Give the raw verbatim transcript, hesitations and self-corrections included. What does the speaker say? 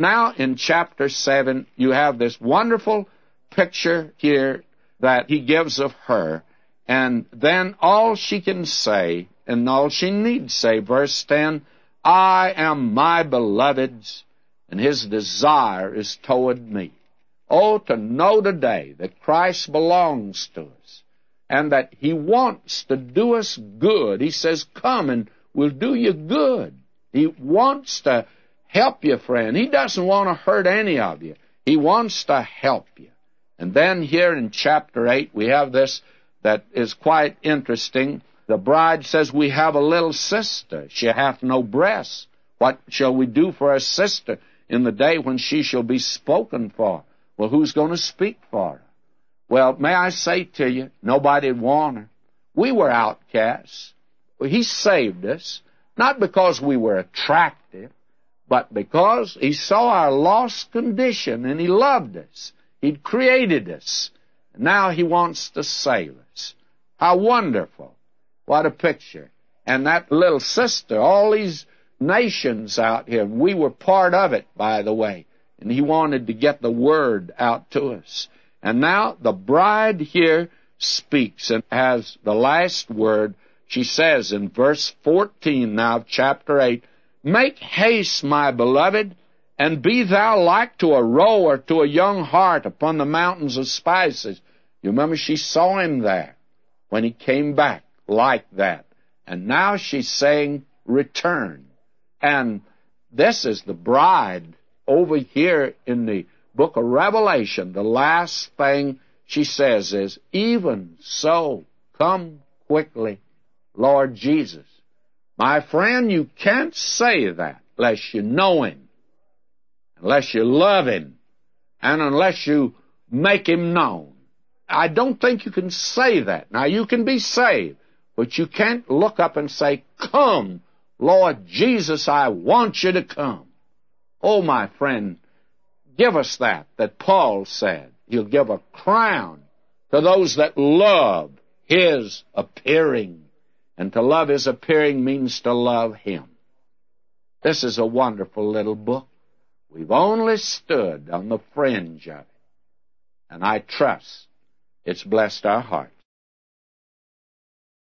Now in chapter seven, you have this wonderful picture here that he gives of her. And then all she can say, and all she needs say, verse ten, I am my beloved's, and his desire is toward me. Oh, to know today that Christ belongs to us, and that he wants to do us good. He says, come and we'll do you good. He wants to help you, friend. He doesn't want to hurt any of you. He wants to help you. And then here in chapter eight, we have this that is quite interesting. The bride says, we have a little sister. She hath no breasts. What shall we do for our sister in the day when she shall be spoken for? Well, who's going to speak for her? Well, may I say to you, nobody'd want her. We were outcasts. Well, he saved us, not because we were attractive, but because he saw our lost condition and he loved us. He'd created us. Now he wants to save us. How wonderful. What a picture. And that little sister, all these nations out here, we were part of it, by the way. And he wanted to get the word out to us. And now the bride here speaks and has the last word. She says in verse fourteen now of chapter eight, make haste, my beloved, and be thou like to a roe or to a young hart upon the mountains of spices. You remember she saw him there when he came back like that. And now she's saying, return. And this is the bride over here in the book of Revelation. The last thing she says is, even so, come quickly, Lord Jesus. My friend, you can't say that unless you know him, unless you love him, and unless you make him known. I don't think you can say that. Now, you can be saved, but you can't look up and say, come, Lord Jesus, I want you to come. Oh, my friend, give us that, that Paul said. He'll give a crown to those that love his appearing. And to love his appearing means to love him. This is a wonderful little book. We've only stood on the fringe of it. And I trust it's blessed our hearts.